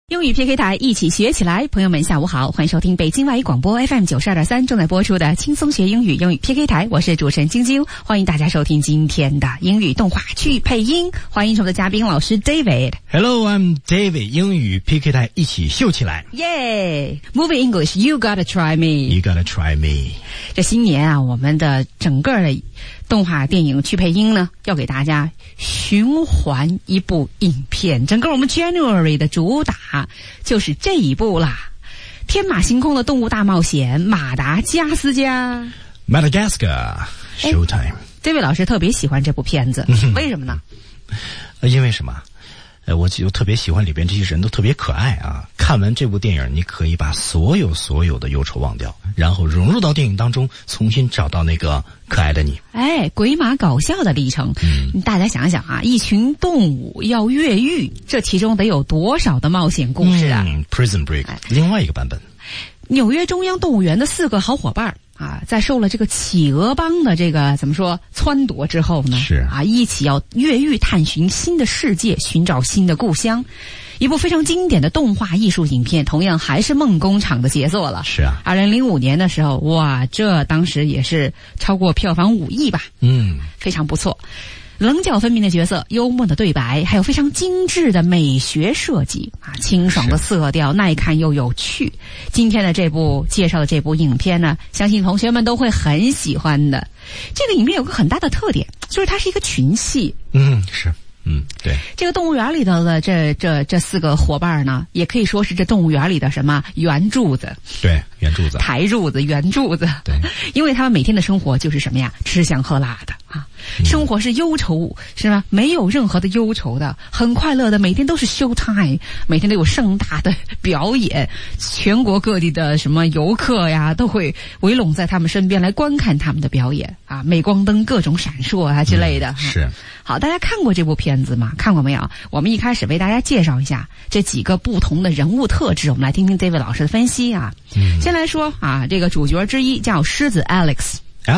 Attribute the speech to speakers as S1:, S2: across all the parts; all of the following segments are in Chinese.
S1: 英语 PK 台一起学起来，朋友们下午好，欢迎收听北京外语广播 FM 92.3正在播出的轻松学英语英语 PK 台，我是主持人晶晶，欢迎大家收听今天的英语动画去配音，欢迎我们的嘉宾老师 David。Hello,
S2: I'm David， 英语 PK 台一起秀起来。
S1: 耶、Movie English, you gotta try me.
S2: You gotta try me.
S1: 这新年啊，我们的整个的动画电影去配音呢，要给大家循环一部影片，整个我们 January 的主打就是这一部啦，天马行空的动物大冒险，马达加斯加
S2: Madagascar Showtime。
S1: 这位老师特别喜欢这部片子，为什么呢？
S2: 因为什么？我就特别喜欢里边这些人都特别可爱啊！看完这部电影，你可以把所有的忧愁忘掉，然后融入到电影当中，重新找到那个可爱的你。
S1: 鬼马搞笑的历程。大家想想啊，一群动物要越狱，这其中得有多少的冒险故事啊
S2: ！Prison Break，另外一个版本。
S1: 纽约中央动物园的4个好伙伴啊，在受了这个企鹅帮的这个怎么说撺掇之后呢，
S2: 是
S1: 啊，一起要越狱探寻新的世界，寻找新的故乡。一部非常经典的动画艺术影片，同样还是梦工厂的杰作了。
S2: 是啊
S1: ，2005年的时候，哇，这当时也是超过票房5亿吧。非常不错。棱角分明的角色，幽默的对白，还有非常精致的美学设计啊，清爽的色调，耐看又有趣。今天的介绍的这部影片呢，相信同学们都会很喜欢的。这个影片有个很大的特点，就是它是一个群戏。
S2: 是。对，
S1: 这个动物园里头的这4个伙伴呢，也可以说是这动物园里的什么圆柱子，
S2: 对，圆柱子、
S1: 台柱子、圆柱子，
S2: 对，
S1: 因为他们每天的生活就是什么呀，吃香喝辣的啊，生活是忧愁是吧？没有任何的忧愁的，很快乐的，每天都是 show time， 每天都有盛大的表演，全国各地的什么游客呀，都会围拢在他们身边来观看他们的表演啊，镁光灯各种闪烁啊之类的。
S2: 是。
S1: 好，大家看过这部片子吗？看过没有？我们一开始为大家介绍一下这几个不同的人物特质，我们来听听 David 老师的分析啊。先来说啊，这个主角之一叫狮子 Alex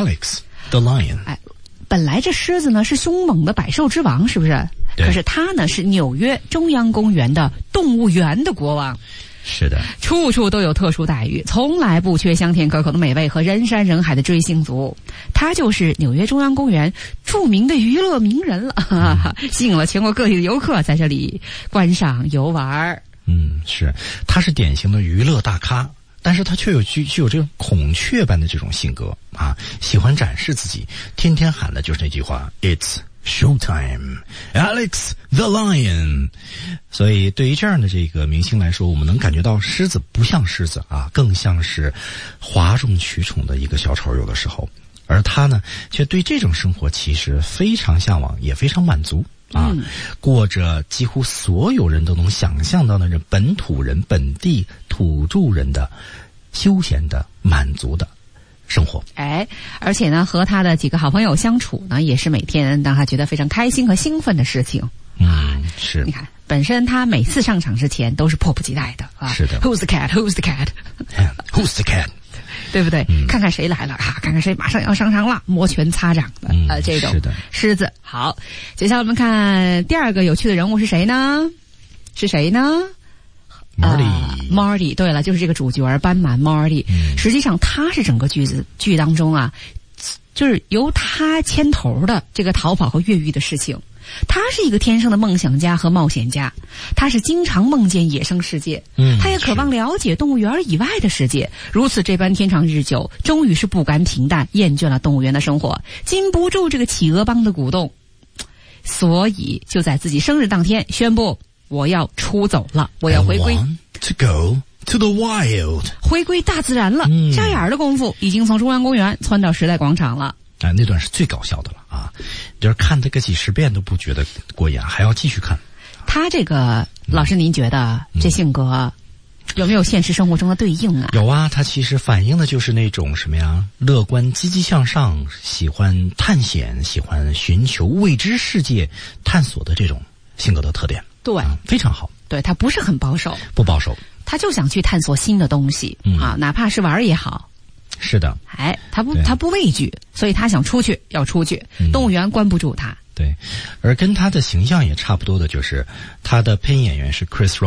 S2: the lion。
S1: 本来这狮子呢是凶猛的百兽之王，是不是？可是他呢是纽约中央公园的动物园的国王。
S2: 是的，
S1: 处处都有特殊待遇，从来不缺香甜可口的美味和人山人海的追星族。他就是纽约中央公园著名的娱乐名人了，吸引了全国各地的游客在这里观赏游玩。
S2: 是，他是典型的娱乐大咖，但是他却具有这种孔雀般的这种性格啊，喜欢展示自己，天天喊的就是那句话 It's Showtime, Alex the Lion。 所以对于这样的这个明星来说，我们能感觉到狮子不像狮子啊，更像是哗众取宠的一个小丑，有的时候。而他呢，却对这种生活其实非常向往，也非常满足啊，过着几乎所有人都能想象到的本土人、本地土著人的休闲的、满足的生活。
S1: 而且呢，和他的几个好朋友相处呢，也是每天让他觉得非常开心和兴奋的事情。
S2: 是。
S1: 你看，本身他每次上场之前都是迫不及待的啊。
S2: 是的。
S1: Who's the cat? Who's the cat?
S2: Who's the cat?
S1: 对不对？看看谁来了啊！看看谁马上要上场了，摩拳擦掌的这种狮子。好，接下来我们看第二个有趣的人物是谁呢？Marty。对了，就是这个主角斑马 Marty。实际上他是整个剧当中啊，就是由他牵头的这个逃跑和越狱的事情。他是一个天生的梦想家和冒险家，他是经常梦见野生世界，他也渴望了解动物园以外的世界。如此这般天长日久，终于是不甘平淡，厌倦了动物园的生活，禁不住这个企鹅帮的鼓动，所以就在自己生日当天宣布，我要出走了，我要回归
S2: to go to the wild，
S1: 回归大自然了。眨眼的功夫，已经从中央公园窜到时代广场了。
S2: 那段是最搞笑的了啊！就是看这个几10遍都不觉得过瘾，还要继续看。
S1: 他这个老师，您觉得这性格有没有现实生活中的对应啊？
S2: 有啊，他其实反映的就是那种什么呀？乐观、积极向上，喜欢探险，喜欢寻求未知世界探索的这种性格的特点。
S1: 对，
S2: 非常好。
S1: 对，他不是很保守，
S2: 不保守，
S1: 他就想去探索新的东西啊，哪怕是玩也好。
S2: 是的，
S1: 他不畏惧，所以他想出去，要出去，动物园关不住他。
S2: 对，而跟他的形象也差不多的就是他的配音演员是 Chris Rock，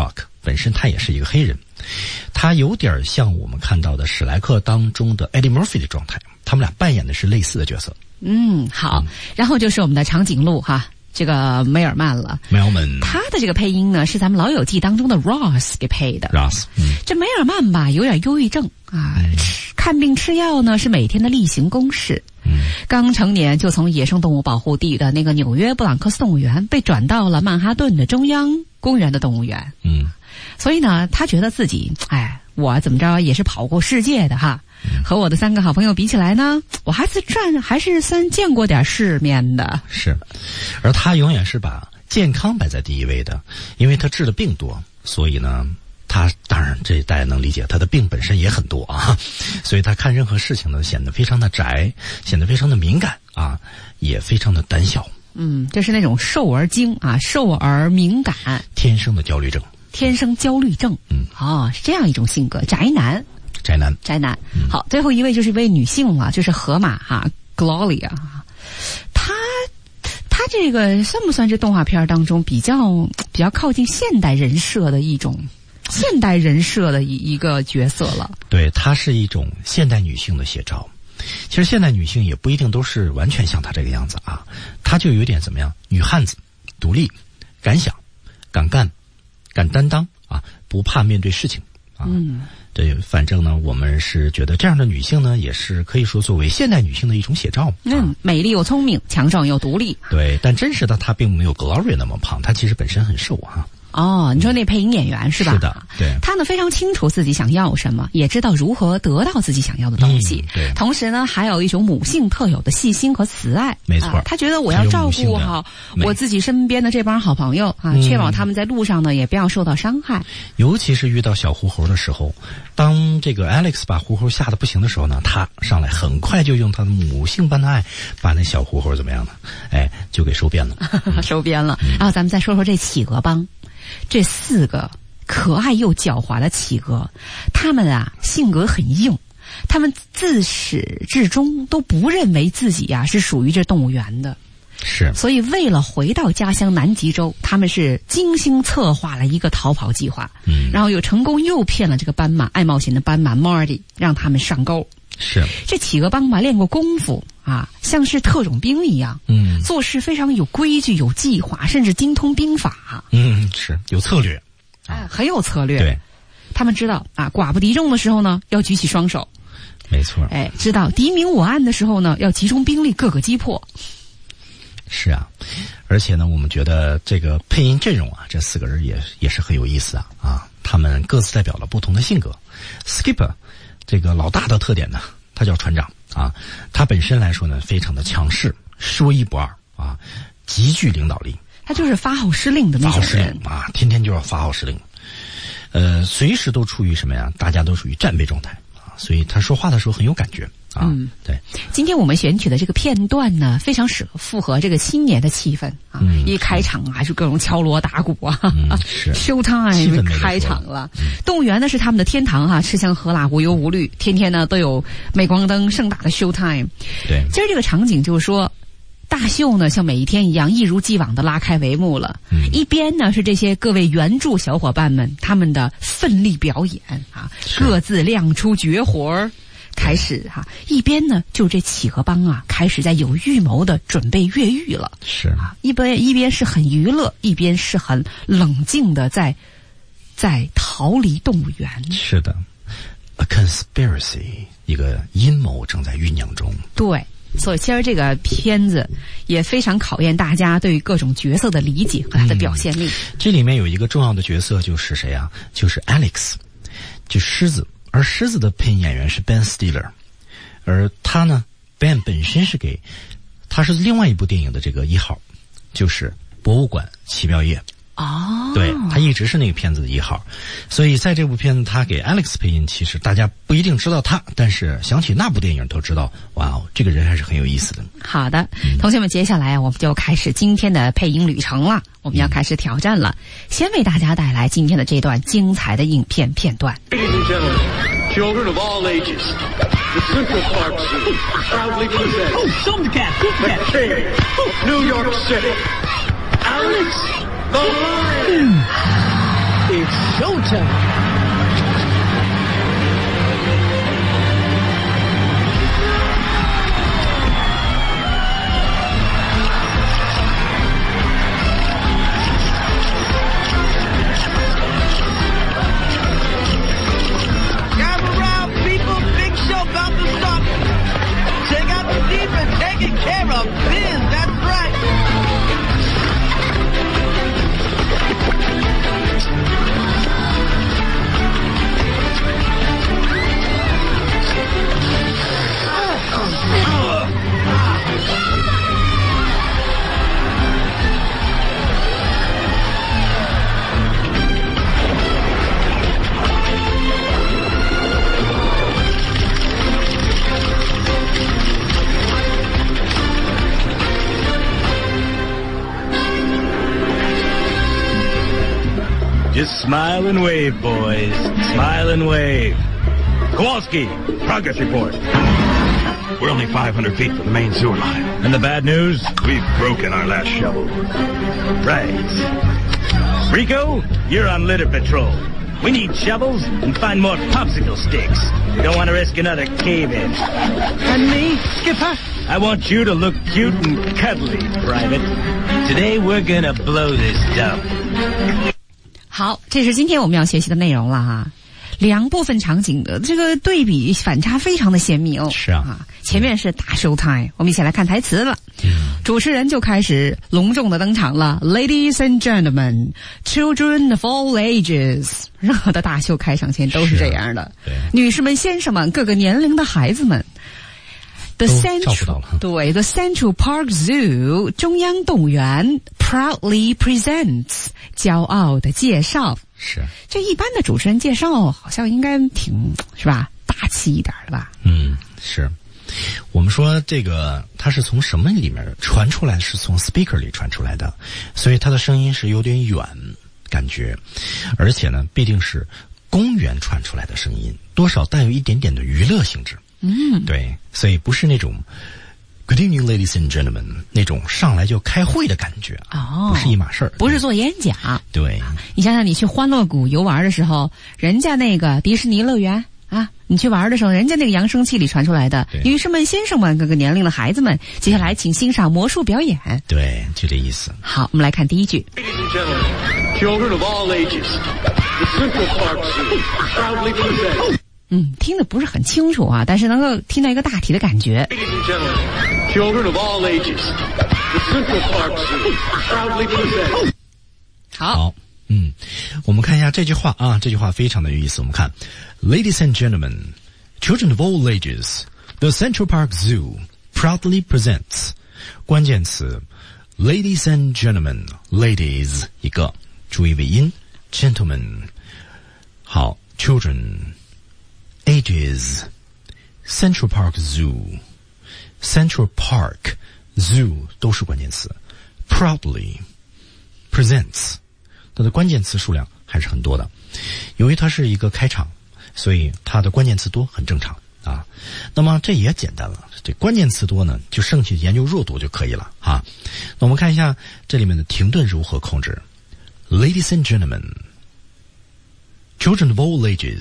S2: 本身他也是一个黑人，他有点像我们看到的史莱克当中的 Eddie Murphy 的状态，他们俩扮演的是类似的角色。
S1: 好，然后就是我们的长颈鹿哈，这个梅尔曼了。他的这个配音呢是咱们老友记当中的 Ross 给配的。这梅尔曼吧有点忧郁症啊，看病吃药呢是每天的例行公事。刚成年就从野生动物保护地的那个纽约布朗克斯动物园被转到了曼哈顿的中央公园的动物园。所以呢他觉得自己我怎么着也是跑过世界的哈，和我的3个好朋友比起来呢，我还是算见过点世面的。
S2: 是，而他永远是把健康摆在第一位的，因为他治的病多，所以呢他当然这大家能理解，他的病本身也很多啊，所以他看任何事情呢显得非常的宅，显得非常的敏感啊，也非常的胆小。
S1: 这是那种瘦而精啊，瘦而敏感，
S2: 天生的焦虑症。
S1: 是这样一种性格，宅男。好，最后一位就是一位女性了，就是河马哈 Gloria。她这个算不算这动画片当中比较靠近现代人设的一个角色了？对，她是一种现代女性的写照。其实现代女性也不一定都是完全像她这个样子啊，她就有点怎么样，女汉子，独立，敢想，敢干，敢担当啊，不怕面对事情啊。对，反正呢，我们是觉得这样的女性呢，也是可以说作为现代女性的一种写照。美丽又聪明，强壮又独立。对，但真实的她并没有 Gloria 那么胖，她其实本身很瘦啊。你说那配音演员是吧？是的，对。他呢非常清楚自己想要什么，也知道如何得到自己想要的东西。对。同时呢，还有一种母性特有的细心和慈爱。没错。他觉得我要照顾好我自己身边的这帮好朋友啊，确保他们在路上呢也不要受到伤害。尤其是遇到小狐猴的时候，当这个 Alex 把狐猴吓得不行的时候呢，他上来很快就用他的母性般的爱，把那小狐猴怎么样呢？就给收编了。收编了。然后咱们再说说这企鹅帮。这4个可爱又狡猾的企鹅，他们啊性格很硬，他们自始至终都不认为自己是属于这动物园的。是，所以为了回到家乡南极洲，他们是精心策划了一个逃跑计划，然后又成功诱骗了这个斑马爱冒险的斑马 Marty， 让他们上钩。是，这企鹅帮吧练过功夫啊，像是特种兵一样，做事非常有规矩、有计划，甚至精通兵法。是有策略，很有策略。对，他们知道寡不敌众的时候呢，要举起双手。没错。知道敌明我暗的时候呢，要集中兵力，各个击破。是啊，而且呢，我们觉得这个配音阵容这4个人也是很有意思啊，他们各自代表了不同的性格。Skipper。这个老大的特点呢，他叫船长啊，他本身来说呢，非常的强势，说一不二啊，极具领导力。他就是发号施令的那种人啊，天天就要发号施令，随时都处于什么呀？大家都属于战备状态啊，所以他说话的时候很有感觉。对。今天我们选取的这个片段呢，非常符合这个新年的气氛啊！一开场就各种敲锣打鼓是 Showtime 开场了。动物园呢是他们的天堂吃香喝辣无忧无虑，天天呢都有镁光灯盛大的 Showtime。对，今儿这个场景就是说，大秀呢像每一天一样一如既往的拉开帷幕了。一边呢是这些各位原著小伙伴们他们的奋力表演各自亮出绝活开始一边呢就这企鹅帮开始在有预谋的准备越狱了。是一边是很娱乐，一边是很冷静的在逃离动物园。是的 ，a conspiracy， 一个阴谋正在酝酿中。对。所以其实这个片子也非常考验大家对于各种角色的理解和他的表现力。这里面有一个重要的角色就是谁就是 Alex， 就狮子。而狮子的配音演员是 Ben Stiller， 而他呢 Ben 本身他是另外一部电影的这个1号，就是博物馆奇妙夜。对，他一直是那个片子的1号，所以在这部片子他给 Alex 配音，其实大家不一定知道他，但是想起那部电影都知道，哇，这个人还是很有意思的。好的，同学们，接下来我们就开始今天的配音旅程了，我们要开始挑战了。先为大家带来今天的这段精彩的影片片段。Ladies and gentlemen, children of all ages, the Central Park Zoo proudly presents the King of New York City, Alex the Lion.
S3: It's showtime.
S4: Taking care of biz, that's right.
S5: Just smile and wave, boys. Smile and wave. Kowalski, progress report.
S6: We're only 500 feet from the main sewer line.
S5: And the bad news?
S6: We've broken our last shovel.
S5: Right. Rico, you're on litter patrol. We need shovels and find more popsicle sticks. We don't want to risk another cave-in.
S3: And me, Skipper?
S5: I want you to look cute and cuddly, Private. Today we're gonna blow this dump.
S1: 好，这是今天我们要学习的内容了哈。两部分场景的这个对比反差非常的鲜明。
S2: 是啊，
S1: 前面是大 show time， 我们一起来看台词了。主持人就开始隆重的登场了 ，Ladies and gentlemen, children of all ages。任何的大秀开场前都是这样的。女士们、先生们，各个年龄的孩子们。The Central Park Zoo 中央动物园 proudly presents 骄傲的介绍。
S2: 是，
S1: 这一般的主持人介绍好像应该挺是吧，大气一点的吧？
S2: 是。我们说这个它是从什么里面传出来的？是从 speaker 里传出来的，所以它的声音是有点远感觉，而且呢，必定是公园传出来的声音，多少带有一点点的娱乐性质。对，所以不是那种 Good evening, ladies and gentlemen 那种上来就开会的感觉不是一码事儿，
S1: 不是做演讲。
S2: 对，
S1: 你想想，你去欢乐谷游玩的时候，人家那个迪士尼乐园啊，你去玩的时候，人家那个扬声器里传出来的，女士们、先生们，各个年龄的孩子们，接下来请欣赏魔术表演。
S2: 对，就这意思。
S1: 好，我们来看第一句。
S7: Ladies and gentlemen, children of all ages, the Central Park Zoo proudly presents.
S1: 听得不是很清楚啊，但是能够听到一个大体的感觉。
S7: Ladies and gentlemen, children of all ages, the Central Park Zoo proudly presents.
S1: 好，
S2: 我们看一下这句话啊，这句话非常的有意思。我们看 ，Ladies and gentlemen, children of all ages, the Central Park Zoo proudly presents. 关键词 ，Ladies and gentlemen, ladies 一个，注意尾音 ，gentlemen。好 ，children。Ages, Central Park Zoo, Central Park Zoo 都是关键词 ，proudly presents 它的关键词数量还是很多的。由于它是一个开场，所以它的关键词多很正常啊。那么这也简单了，这关键词多呢，就剩下研究弱读就可以了啊。那我们看一下这里面的停顿如何控制。Ladies and gentlemen, children of all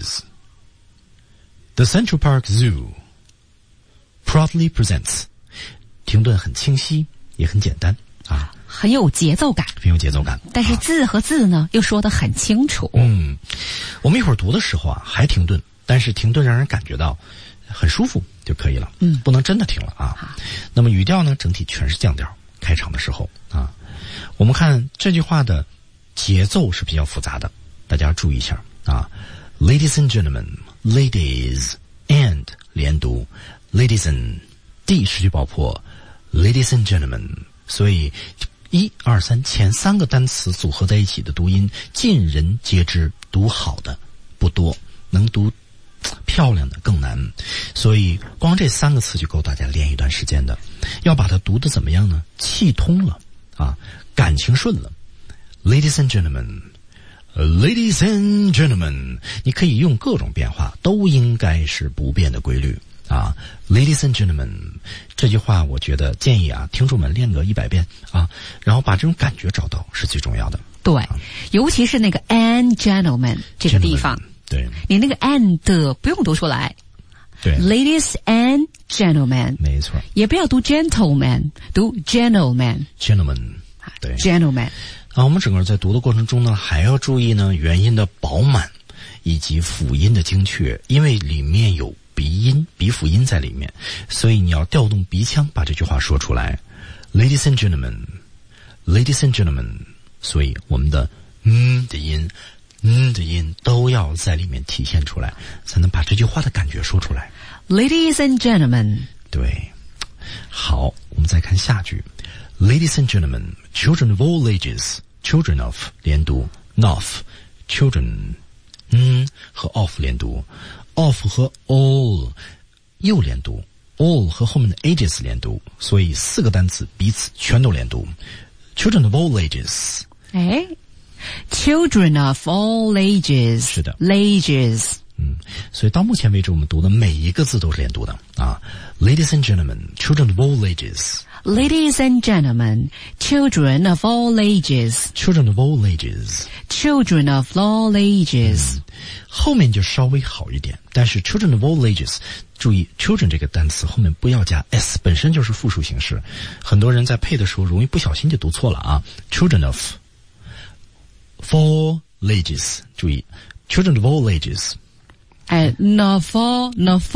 S2: ages.The Central Park Zoo proudly presents. 停顿很清晰，也很简单啊，
S1: 很有节奏感，
S2: 很有节奏感。
S1: 但是字和字呢，又说得很清楚。
S2: 我们一会儿读的时候啊，还停顿，但是停顿让人感觉到很舒服就可以了。不能真的停了啊。那么语调呢，整体全是降调。开场的时候啊，我们看这句话的节奏是比较复杂的，大家注意一下啊。Ladies and gentlemen.Ladies and 连读 ，ladies and D 失去爆破 ，ladies and gentlemen， 所以1、2、3前3个单词组合在一起的读音，尽人皆知，读好的不多，能读漂亮的更难，所以光这3个词就够大家练一段时间的。要把它读得怎么样呢？气通了啊，感情顺了 ，ladies and gentlemen。Ladies and gentlemen， 你可以用各种变化，都应该是不变的规律啊。Ladies and gentlemen， 这句话我觉得建议啊，听众们练个100遍啊，然后把这种感觉找到是最重要的。
S1: 对，尤其是那个 and gentlemen 这个地方，
S2: 对，
S1: 你那个 and 不用读出来，
S2: 对
S1: ，ladies and gentlemen，
S2: 没错，
S1: 也不要读 gentleman， 读 gentleman，
S2: 对
S1: gentleman。
S2: 我们整个在读的过程中呢，还要注意呢元音的饱满以及辅音的精确，因为里面有鼻音、鼻辅音在里面，所以你要调动鼻腔把这句话说出来。Ladies and gentlemen, ladies and gentlemen， 所以我们的的音都要在里面体现出来，才能把这句话的感觉说出来。
S1: Ladies and gentlemen，
S2: 对，好，我们再看下句。Ladies and gentlemen, children of all ages, children of 连读 ，of children， 和 of 连读 ，of 和 all 又连读 ，all 和后面的 ages 连读，所以4个单词彼此全都连读。Children of all ages，
S1: children of all ages，
S2: 是的
S1: ，ages。
S2: 所以到目前为止，我们读的每一个字都是连读的啊。Ladies and gentlemen, children of all ages。Ladies
S1: and gentlemen, children of all ages.
S2: Children of all ages.
S1: Children of all ages.
S2: 后面就稍微好一点，但是 children of all ages， 注意 children 这个单词后面不要加 s， 本身就是复数形式，很多人在配的时候容易不小心就读错了啊。Children of all ages， 注意 children of all ages。Not
S1: for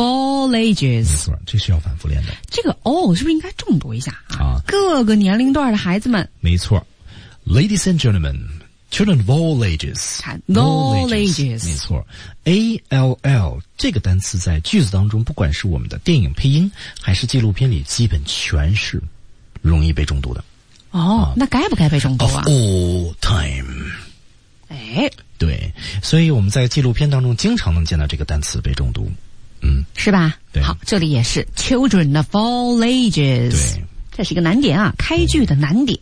S1: ages，
S2: 没错，这是要反复练的。
S1: 这个 all 是不是应该重读一下啊？各个年龄段的孩子们，
S2: 没错。Ladies and gentlemen, children of all ages，
S1: all ages，
S2: 没错。all 这个单词在句子当中，不管是我们的电影配音还是纪录片里，基本全是容易被重读的。
S1: 那该不该被重读啊
S2: ？Of all time。对，所以我们在纪录片当中经常能见到这个单词被重读，
S1: 是吧？
S2: 对，
S1: 好，这里也是 children of all ages，
S2: 对，
S1: 这是一个难点啊，开句的难点。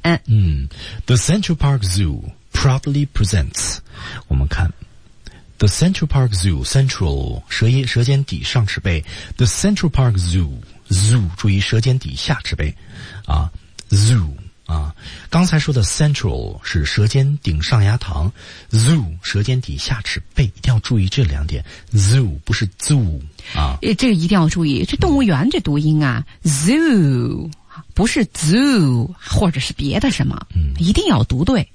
S2: The Central Park Zoo proudly presents， 我们看 The Central Park Zoo Central 舌尖底上齿背 The Central Park Zoo 注意舌尖底下齿背啊 Zoo。刚才说的 central 是舌尖顶上牙膛 zoo 舌尖底下齿背，一定要注意这2点 zoo 不是 zoo 啊，
S1: 这个一定要注意，这动物园这读音啊 zoo 不是 zoo 或者是别的什么，一定要读对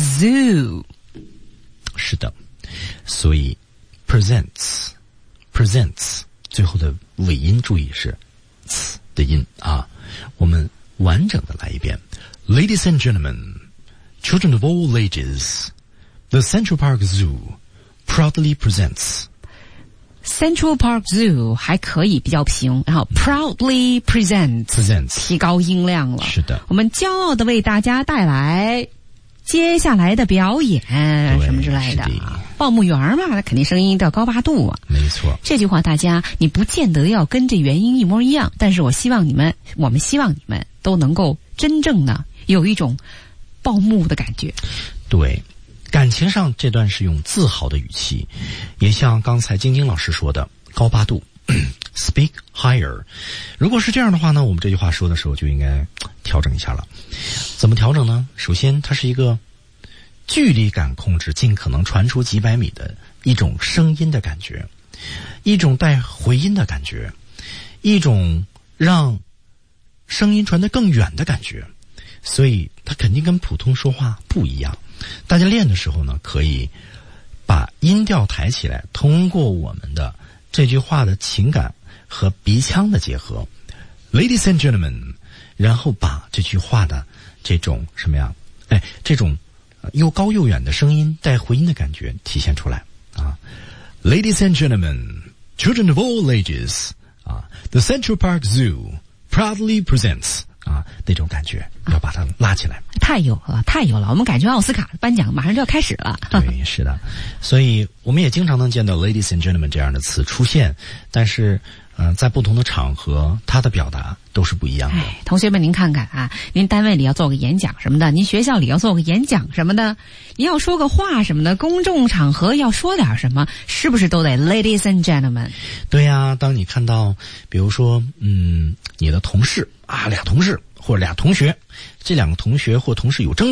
S1: zoo。
S2: 是的，所以 presents 最后的尾音注意是 ts 的音啊，我们完整的来一遍。Ladies and gentlemen, children of all ages, the Central Park Zoo proudly presents.
S1: Central Park Zoo 还可以比较平，然后 proudly presents 提高音量了。
S2: 是的，
S1: 我们骄傲的为大家带来接下来的表演什么之类的。报幕员嘛，那肯定声音都要高八度啊。
S2: 没错，
S1: 这句话大家你不见得要跟这原音一模一样，但是我们希望你们都能够真正的有一种报幕的感觉。
S2: 对，感情上这段是用自豪的语气，也像刚才晶晶老师说的高八度speak higher。 如果是这样的话呢，我们这句话说的时候就应该调整一下了。怎么调整呢？首先它是一个距离感控制，尽可能传出几百米的一种声音的感觉，一种带回音的感觉，一种让声音传得更远的感觉，所以它肯定跟普通说话不一样。大家练的时候呢，可以把音调抬起来，通过我们的这句话的情感和鼻腔的结合 Ladies and gentlemen， 然后把这句话的这种什么呀，这种又高又远的声音带回音的感觉体现出来啊。 Ladies and gentlemen, children of all ages， The Central Park Zoo proudly presents， 那种感觉要把它拉起来。
S1: 太有了，我们感觉奥斯卡颁奖马上就要开始了。
S2: 对，是的，所以我们也经常能见到 ladies and gentlemen 这样的词出现，但是在不同的场合它的表达都是不一样的。
S1: 同学们您看看啊，您单位里要做个演讲什么的，您学校里要做个演讲什么的，您要说个话什么的，公众场合要说点什么，是不是都得 ladies and gentlemen？
S2: 对呀，当你看到比如说你的同事俩同事或者俩同学，这两个同学或同事有争执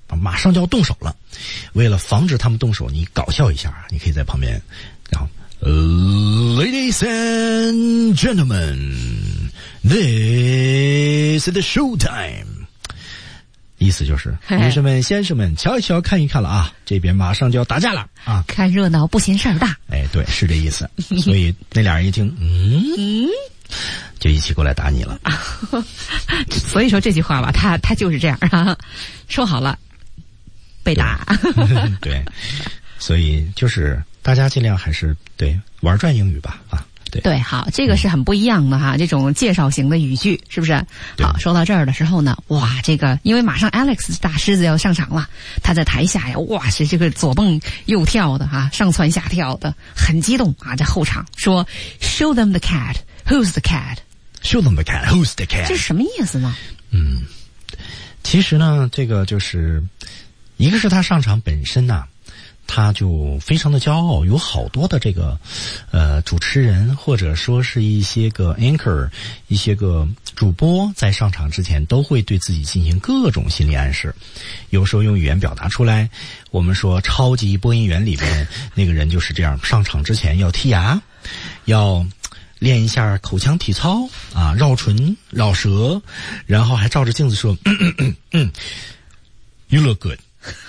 S2: 马上就要动手了。为了防止他们动手，你搞笑一下，你可以在旁边，然后 Ladies and gentlemen, this is the show time。意思就是，女士们、先生们，瞧一瞧，看一看了啊！这边马上就要打架了啊！
S1: 看热闹不嫌事儿大。
S2: 哎，对，是这意思。所以那俩人一听，就一起过来打你了。
S1: 所以说这句话吧，他就是这样啊，说好了被打。
S2: 对，所以就是大家尽量还是对玩转英语吧啊。
S1: 对，好，这个是很不一样的哈，这种介绍型的语句是不是？好，说到这儿的时候呢，哇，这个因为马上 Alex 大狮子要上场了，他在台下呀，哇，是这个左蹦右跳的哈，上蹿下跳的，很激动啊，在后场说 Show them the cat, who's the cat?
S2: Show them the cat, who's the cat?
S1: 这是什么意思呢？
S2: 其实呢，这个就是一个是他上场本身呐。他就非常的骄傲，有好多的这个主持人或者说是一些个 anchor 一些个主播在上场之前都会对自己进行各种心理暗示，有时候用语言表达出来。我们说超级播音员里边那个人就是这样，上场之前要剔牙，要练一下口腔体操啊，绕唇绕舌，然后还照着镜子说You look good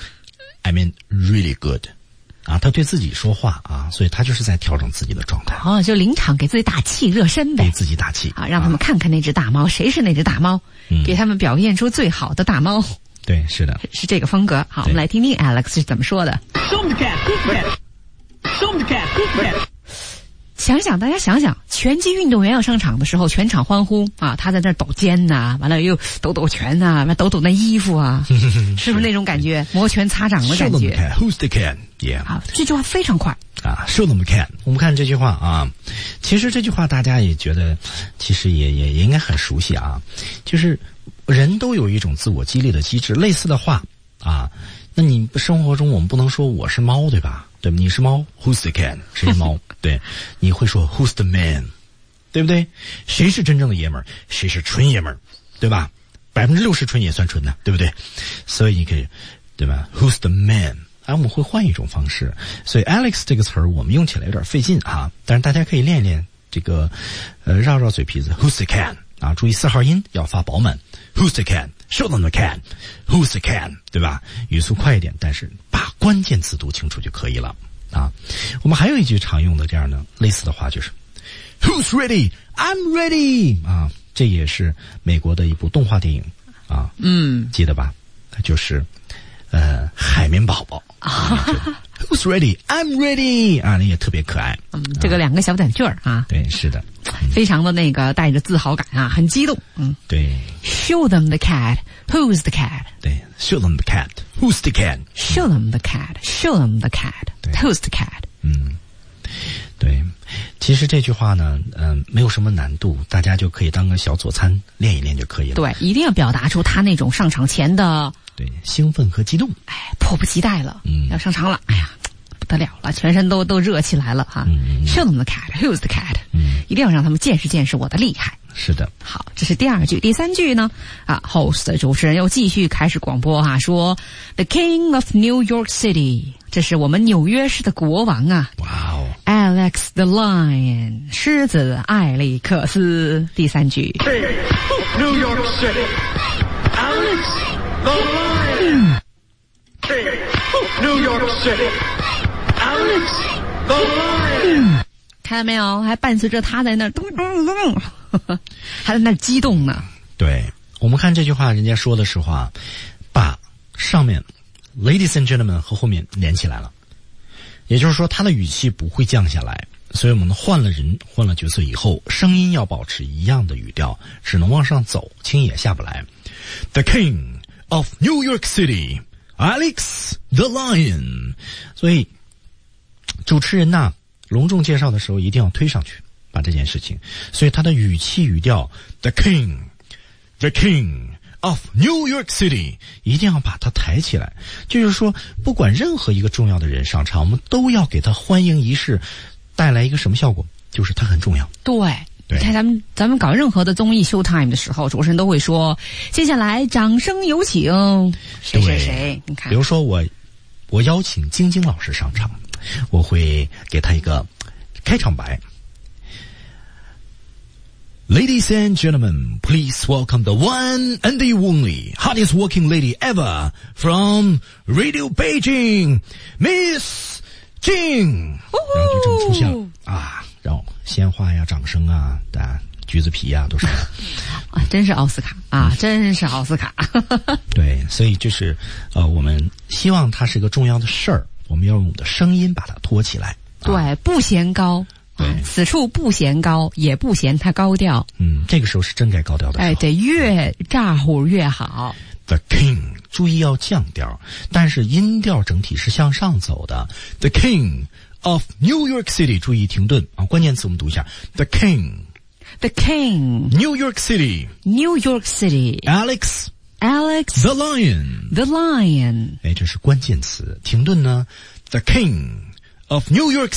S2: I mean really good 啊，他对自己说话啊，所以他就是在调整自己的状态。
S1: 哦，就临场给自己打气热身呗，
S2: 给自己打气
S1: 啊，让他们看看那只大猫，谁是那只大猫，给他们表现出最好的大猫。
S2: 对，是的，
S1: 是这个风格。好，我们来听听 Alex 是怎么说的。
S4: Show them the cat, who's the cat? Show them the cat, who's the cat?
S1: 大家想想，拳击运动员要上场的时候，全场欢呼啊，他在那抖肩呐，完了又抖抖拳呐，完抖抖那衣服啊，是不是那种感觉？摩拳擦掌的感觉。
S2: Show them the cat, who's the cat? Yeah.
S1: 好，这句话非常快
S2: 啊 Show them the cat. 我们看这句话啊，其实这句话大家也觉得其实也应该很熟悉啊，就是人都有一种自我激励的机制，类似的话啊，那你生活中我们不能说我是猫对吧？对吧？你是猫 Who's the cat? 谁是猫？对，你会说 Who's the man? 对不对？谁是真正的爷们儿？谁是纯爷们儿？对吧？60%纯也算纯的，对不对？所以你可以，对吧 ？Who's the man? 我们会换一种方式。所以 Alex 这个词儿我们用起来有点费劲啊，但是大家可以练一练这个绕绕嘴皮子 Who's the cat? 啊，注意4号音要发饱满。Who's the cat? Show them the cat. Who's the cat? 对吧？语速快一点，但是把关键词读清楚就可以了啊。我们还有一句常用的这样的类似的话，就是 Who's ready? I'm ready. 啊，这也是美国的一部动画电影啊，记得吧？就是海绵宝宝啊。Who's ready? I'm ready. 啊，那也特别可爱。
S1: 这个2个小短句儿啊，
S2: 对，是的，
S1: 非常的那个带着自豪感啊，很激动。
S2: 对。
S1: Show them the cat. Who's the cat?
S2: 对 ，Show them the cat. Who's the cat?
S1: Show them the cat. Show them the cat. Who's the cat?
S2: 对，其实这句话呢，没有什么难度，大家就可以当个小佐餐练一练就可以了。
S1: 对，一定要表达出他那种上场前的
S2: 兴奋和激动。
S1: 迫不及待了，要上场了，不得了了，全身都热起来了哈。Show them the cat, who's the cat？ 一定要让他们见识见识我的厉害。
S2: 是的。
S1: 好，这是第2句。第3句呢，host 主持人又继续开始广播哈，说 The King of New York City， 这是我们纽约市的国王啊。
S2: 哇哦
S1: ，Alex the Lion， 狮子艾利克斯。第3句
S7: King of New York City, Alex the Lion. King of New York City, Alex the Lion.
S1: 看到没有？还伴随着他在那儿还在那儿激动呢。
S2: 对，我们看这句话，人家说的是话，把上面 ladies and gentlemen 和后面连起来了，也就是说他的语气不会降下来，所以我们换了人换了角色以后，声音要保持一样的语调，只能往上走，轻也下不来。The King of New York City, Alex the Lion。 所以主持人呐，隆重介绍的时候一定要推上去，把这件事情，所以他的语气语调 The King of New York City 一定要把它抬起来。就是说不管任何一个重要的人上场，我们都要给他欢迎仪式带来一个什么效果，就是他很重要。
S1: 对，
S2: 对，
S1: 看咱们搞任何的综艺 Showtime 的时候，主持人都会说，接下来掌声有请谁谁谁。你看，
S2: 比如说我邀请晶晶老师上场，我会给他一个开场白。Ladies and gentlemen, please welcome the one and the only hottest working lady ever from Radio Beijing, Miss Jing。然后就这么出现了啊，然后鲜花呀、掌声啊、橘子皮呀都是
S1: 啊，真是奥斯卡啊，真是奥斯卡。
S2: 对，所以就是我们希望它是一个重要的事儿，我们要用我们的声音把它托起来。
S1: 对，不嫌高。
S2: 对，
S1: 此处不嫌高，也不嫌它高调。
S2: 这个时候是真该高调的时候。
S1: 哎，对，越咋呼越好。
S2: The King， 注意要降调，但是音调整体是向上走的。The King of New York City， 注意停顿啊！关键词我们读一下。The King，The
S1: King，New
S2: York City，New
S1: York City，Alex
S2: The Lion，The
S1: Lion，
S2: 哎，这是关键词。停顿呢 ？The King of New York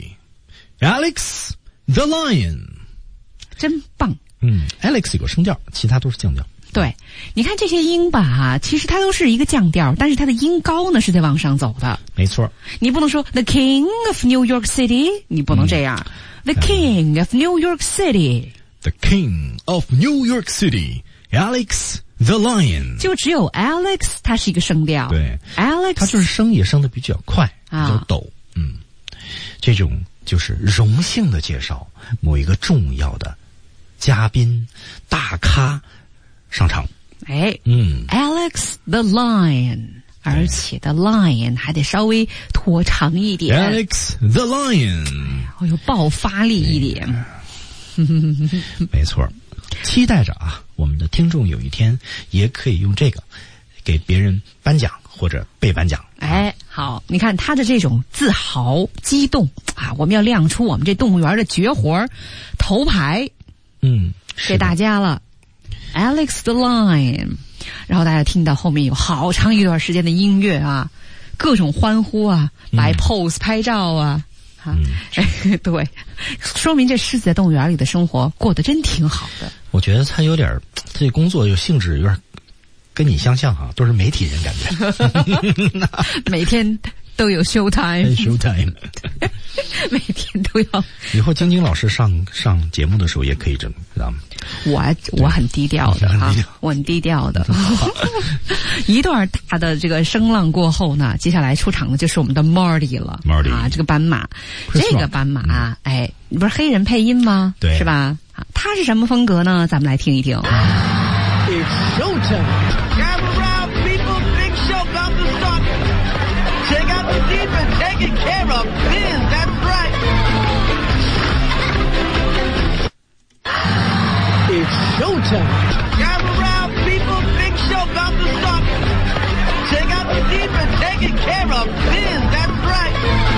S2: City。Alex the Lion，
S1: 真棒。
S2: Alex 有个升调，其他都是降调。
S1: 对，你看这些音吧，其实它都是一个降调，但是它的音高呢是在往上走的。
S2: 没错，
S1: 你不能说 The King of New York City， 你不能这样。The King of New York City，The
S2: King of New York City，Alex the Lion，
S1: 就只有 Alex 它是一个升调。
S2: 对
S1: ，Alex
S2: 它就是升也升得比较快，比较陡。这种就是荣幸的介绍某一个重要的嘉宾大咖上场。
S1: 哎，Alex the Lion， 而且的 Lion 还得稍微拖长一点。
S2: Alex the Lion，
S1: 有爆发力一点。
S2: 没错，期待着啊，我们的听众有一天也可以用这个给别人颁奖或者被颁奖。
S1: 哎，好，你看他的这种自豪激动啊，我们要亮出我们这动物园的绝活头牌，给大家了。Alex the Lion， 然后大家听到后面有好长一段时间的音乐啊，各种欢呼啊，摆 pose 拍照啊，对，说明这狮子在动物园里的生活过得真挺好的。
S2: 我觉得他有点，这工作有性质有点跟你相像哈，都是媒体人感觉。
S1: 每天都有 Showtime， 每天都要。
S2: 以后晶晶老师上节目的时候也可以这么，知道吗？
S1: 我很低调的哈，我很低调的。一段大的这个声浪过后呢，接下来出场的就是我们的 Marty 了。Marty 啊，这个斑马，这个斑马，哎，你不是黑人配音吗？
S2: 对，
S1: 是吧？啊，他是什么风格呢？咱们来听一听。
S3: It's showtime.
S4: Gather round, people, big show about to start. Check out the defense taking care of biz, that's right.
S3: It's showtime.
S4: Gather round, people, big show about to start. Check out the defense taking care of biz, that's right.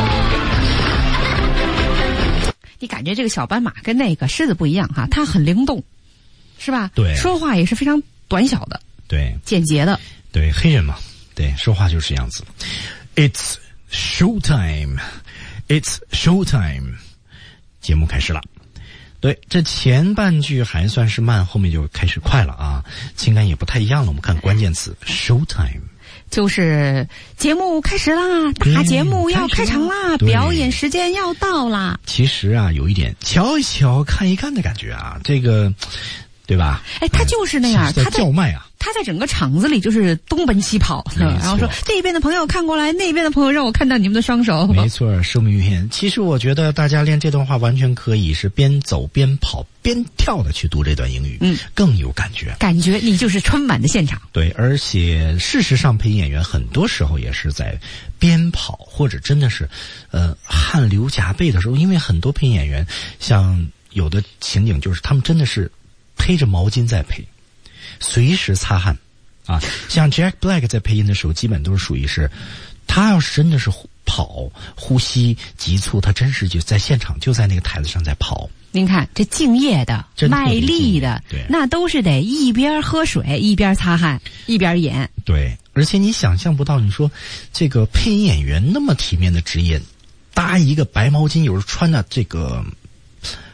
S1: 你感觉这个小斑马跟那个狮子不一样哈，它很灵动，是吧？
S2: 对，
S1: 说话也是非常短小的，
S2: 对，
S1: 简洁的。
S2: 对，黑人嘛，对，说话就是这样子。It's showtime, it's showtime。节目开始了。对，这前半句还算是慢，后面就开始快了啊，情感也不太一样了。我们看关键词 showtime。
S1: 就是节目开始啦，大节目要开场啦，表演时间要到啦。
S2: 其实啊，有一点瞧一瞧看一看的感觉啊，这个对吧？
S1: 哎，他就是那样，他
S2: 在叫卖啊，
S1: 他在整个场子里就是东奔西跑，然后说这边的朋友看过来，那边的朋友让我看到你们的双手。
S2: 没错，受命于天。其实我觉得大家练这段话完全可以是边走边跑边跳的去读这段英语，更有感觉。
S1: 感觉你就是春晚的现场。
S2: 对，而且事实上配音演员很多时候也是在边跑或者真的是汗流浃背的时候，因为很多配音演员像有的情景就是他们真的是披着毛巾在配，随时擦汗啊。像 Jack Black 在配音的时候基本都是属于是他要是真的是跑呼吸急促，他真是就在现场就在那个台子上在跑。
S1: 您看这敬业的卖力的，
S2: 对，
S1: 那都是得一边喝水一边擦汗一边演。
S2: 对，而且你想象不到，你说这个配音演员那么体面的职业，搭一个白毛巾，有时候穿的这个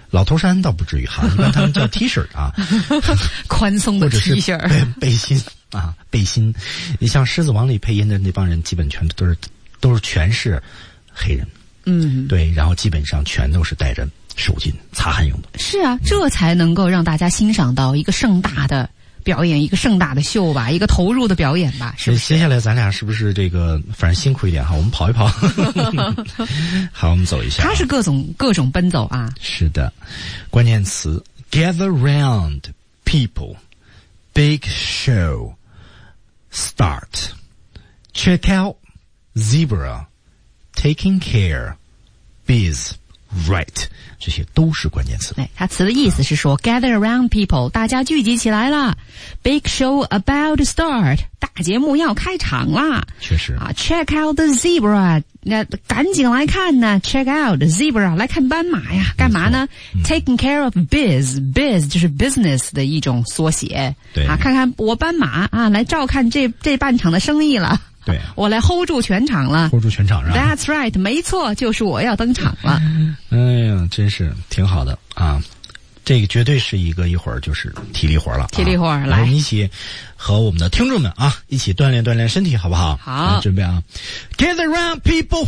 S2: 老头衫倒不至于哈，一般他们叫 T 恤啊，
S1: 宽松的 T 恤，
S2: 或者是背心啊，背心。你像《狮子王》里配音的那帮人，基本全都是全是黑人。对，然后基本上全都是带着手巾擦汗用的。是
S1: 啊，这才能够让大家欣赏到一个盛大的表演，一个盛大的秀吧，一个投入的表演吧，是不是？
S2: 接下来咱俩是不是这个反正辛苦一点哈？我们跑一跑。好，我们走一下。
S1: 它是各种奔走啊。
S2: 是的，关键词 gather round people, big show, start, check out, zebra, taking care, biz, right， 这些都是关键词。
S1: 它词的意思是说 gather around people， 大家聚集起来了。Big show about to start， 大节目要开场啦。
S2: 确实
S1: 啊 ，check out the zebra， 那赶紧来看呢 ，check out the zebra， 来看斑马呀，干嘛呢？Taking care of biz 就是 business 的一种缩写。
S2: 对
S1: 啊，看看我斑马啊，来照看这半场的生意了。
S2: 对，
S1: 我来 hold 住全场了
S2: ，hold 住全场是吧
S1: ？That's right， 没错，就是我要登场了。
S2: 哎呀，真是挺好的啊！这个绝对是一会儿就是体力活了，
S1: 体力活来，
S2: 我们一起和我们的听众们啊，一起锻炼身体，好不好？
S1: 好，
S2: 准备啊 ，Gather round people。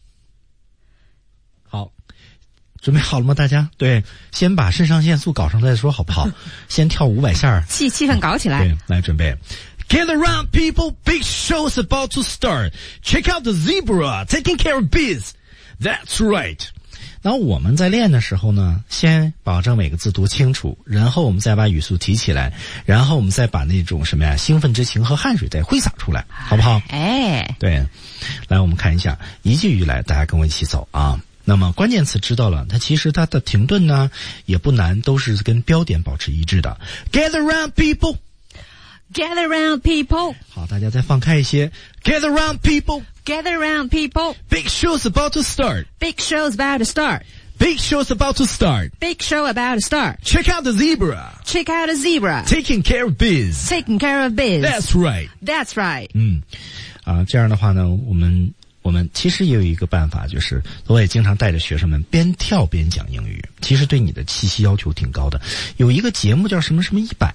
S2: 好，准备好了吗？大家对，先把肾上腺素搞上再说，好不好？先跳500下，
S1: 气氛搞起来。
S2: 对，来准备。Gather round people, big show's about to start. Check out the zebra, taking care of biz. That's right. 然后我们在练的时候呢，先保证每个字读清楚，然后我们再把语速提起来，然后我们再把那种什么呀，兴奋之情和汗水再挥洒出来，好不好？
S1: 哎，
S2: 对，来我们看一下，一句一句来，大家跟我一起走啊。那么关键词知道了，它其实它的停顿呢也不难，都是跟标点保持一致的。Gather round people.Gather
S1: round people.
S2: 好，大家再放开一些。Gather round people.
S1: Gather round people.
S2: Big show's about to start.
S1: Big show's about to start.
S2: Big show's about to start.
S1: Big show about to start.
S2: Check out the zebra.
S1: Check out the zebra.
S2: Taking care of biz.
S1: Taking care of biz.
S2: That's right.
S1: That's right.
S2: 这样的话呢，我们其实也有一个办法，就是我也经常带着学生们边跳边讲英语。其实对你的气息要求挺高的。有一个节目叫什么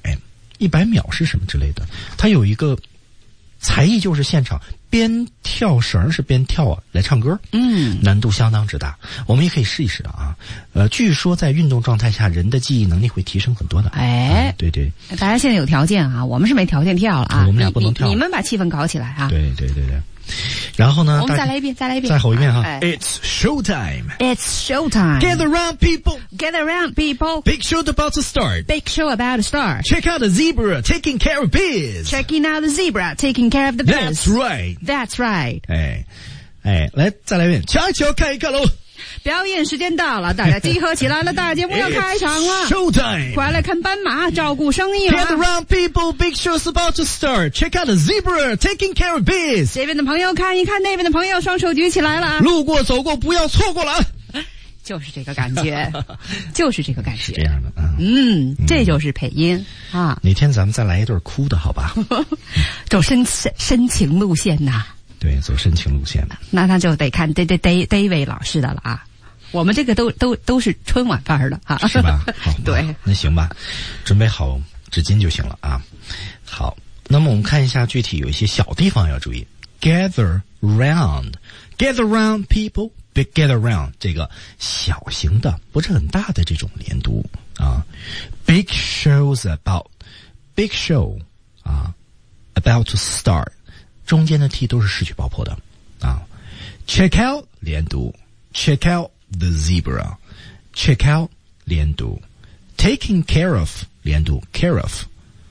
S2: 100秒是什么之类的，它有一个才艺，就是现场边跳绳是边跳啊来唱歌，难度相当之大，我们也可以试一试的啊。据说在运动状态下，人的记忆能力会提升很多的。
S1: 哎，
S2: 对对，
S1: 大家现在有条件啊，我们是没条件跳了啊，
S2: 我们俩不能跳，
S1: 你们把气氛搞起来啊。
S2: 对。然后呢，
S1: 我们再来一遍，
S2: 再吼一遍哈。
S1: 哎
S2: It's showtime.
S1: It's showtime.
S2: Gather round people.
S1: Gather round people.
S2: Big show about to start.
S1: Big show about to start.
S2: Check out the zebra, taking care of biz.
S1: Checking out the zebra, taking care of the biz.
S2: That's right.
S1: That's right.
S2: 哎，来，再来一遍，瞧一瞧，看一看喽。
S1: 表演时间到了，大家集合起来了，大节目要开场了。
S2: Showtime！
S1: 快来看斑马，照顾生意了。
S2: Gather round people, big show's about to start. Check out the zebra, taking care of biz.
S1: 这边的朋友看一看，那边的朋友双手举起来了。
S2: 路过走过，不要错过了。
S1: 就是这个感觉，就是这个感觉，
S2: 是这样的啊。
S1: 这就是配音啊。
S2: 哪天咱们再来一对哭的好吧？
S1: 走深情路线呐。
S2: 对，走深情路线。
S1: 那就得看 David 老师的了啊。我们这个都是春晚范儿的啊，
S2: 是吧？好，
S1: 对，
S2: 那行吧，准备好纸巾就行了啊。好，那么我们看一下具体有一些小地方要注意。Gather round people, big gather round， 这个小型的不是很大的这种连读啊。Big shows big show 啊 about to start， 中间的 t 都是失去爆破的啊。Check out 连读 ，check out the zebra, check out 连读 ，taking care of 连读 care of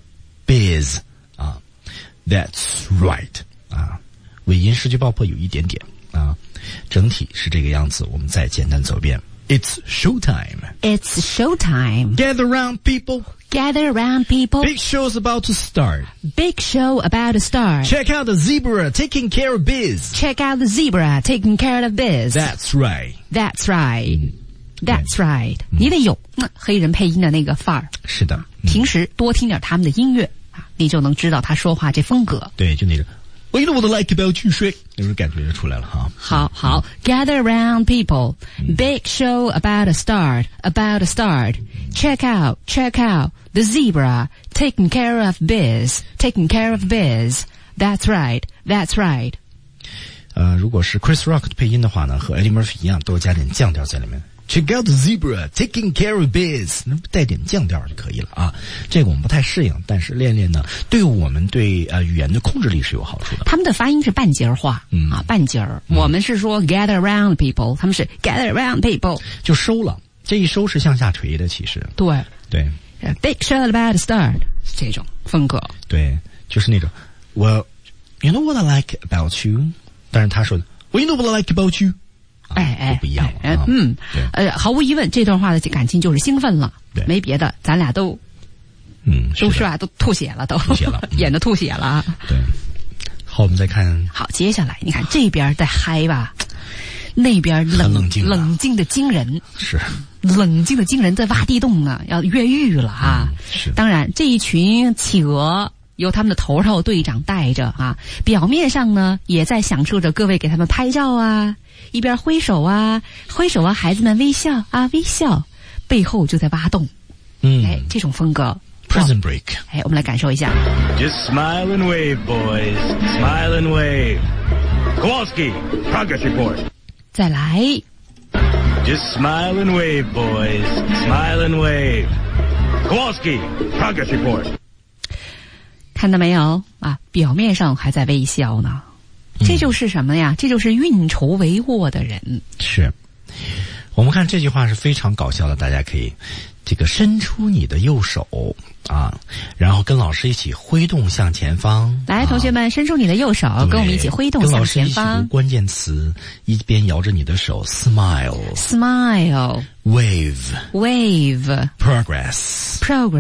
S2: biz 啊 ，that's right 啊，尾音失去爆破有一点点啊，整体是这个样子。我们再简单走一遍。It's showtime.
S1: It's showtime.
S2: Gather round people.
S1: Gather round people.
S2: Big show's about to start.
S1: Big show about to start.
S2: Check out the zebra taking care of biz.
S1: Check out the zebra taking care of biz.
S2: That's right.
S1: That's right. That's right. 你得有黑人配音的那个范儿。
S2: 是的。
S1: 平时多听点他们的音乐啊，你就能知道他说话这风格。
S2: 对，就那个 You know what I like about you, 水，那种感觉就出来了哈。
S1: 好 ，Gather around, people. Big show about to start. Check out the zebra taking care of biz. That's right.
S2: 如果是 Chris Rock 的配音的话呢，和 Eddie Murphy 一样，都加点降调在里面。Check out the zebra taking care of biz， 那带点降调就可以了啊。这个我们不太适应，但是练练呢，对我们对语言的控制力是有好处的。
S1: 他们的发音是半截话，半截儿。我们是说 gather around people， 他们是 gather around people，
S2: 就收了。这一收是向下垂的，其实。对。
S1: Big show about to start， 这种风格。
S2: 对，就是那种我 ，You know what I like about you， 但是他说的 ，You know what I like about you。就不一样了
S1: 毫无疑问，这段话的感情就是兴奋了，没别的，咱俩都，都是吧，都吐血了，演的吐血了。
S2: 对，好，我们再看，
S1: 好，接下来你看这边在嗨吧，那边冷静的惊人，
S2: 是
S1: 冷静的惊人，在挖地洞呢，要越狱了啊！当然，这一群企鹅由他们的头头队长带着啊，表面上呢也在享受着各位给他们拍照啊。一边挥手啊，孩子们微笑，背后就在挖洞。这种风格。
S2: Prison Break。
S1: 我们来感受一下。
S5: Just smile and wave, boys. Smile and wave. Kowalski, progress report.
S1: 再来。
S5: Just smile and wave, boys. Smile and wave. Kowalski, progress report.
S1: 看到没有啊？表面上还在微笑呢。这就是什么呀？这就是运筹帷幄的人。
S2: 是，我们看这句话是非常搞笑的，大家可以这个伸出你的右手啊，然后跟老师一起挥动向前方。
S1: 来，同学们，伸出你的右手，跟我们一起挥动向前方。
S2: 跟老师一起读关键词，一边摇着你的手 ，smile， wave， progress，